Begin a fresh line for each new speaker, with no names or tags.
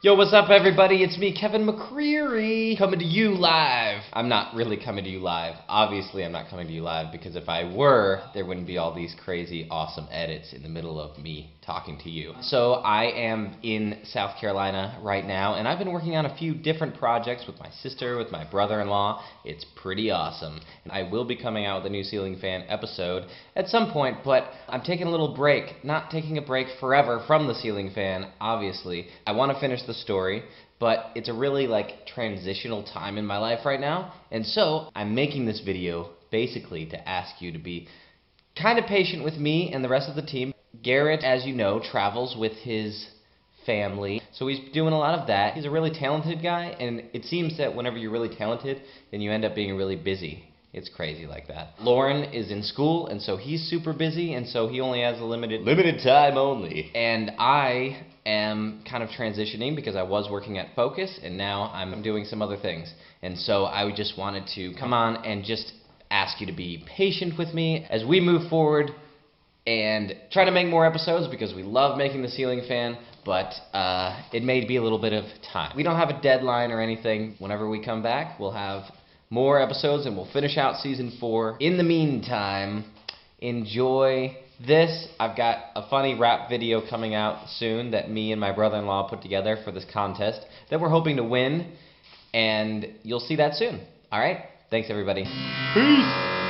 Yo, what's up everybody? It's me, Kevin McCreary, coming to you live. I'm not really coming to you live. Obviously, I'm not coming to you live because if I were, there wouldn't be all these crazy, awesome edits in the middle of me talking to you. So I am in South Carolina right now, and I've been working on a few different projects with my sister, with my brother-in-law. It's pretty awesome. I will be coming out with a new Ceiling Fan episode at some point, but I'm taking a little break. Not taking a break forever from the Ceiling Fan, obviously. I want to finish the story, but it's a really transitional time in my life right now, and so I'm making this video basically to ask you to be kind of patient with me and the rest of the team. Garrett, as you know, travels with his family, so he's doing a lot of that. He's a really talented guy, and it seems that whenever you're really talented, then you end up being really busy. It's crazy like that. Lauren is in school, and so he's super busy, and so he only has a limited time only. And I am kind of transitioning because I was working at Focus, and now I'm doing some other things. And so I just wanted to come on and just ask you to be patient with me as we move forward and try to make more episodes because we love making the Ceiling Fan, but it may be a little bit of time. We don't have a deadline or anything. Whenever we come back, we'll have more episodes and we'll finish out season 4. In the meantime, enjoy this. I've got a funny rap video coming out soon that me and my brother-in-law put together for this contest that we're hoping to win, and you'll see that soon. Alright? Thanks everybody. Peace!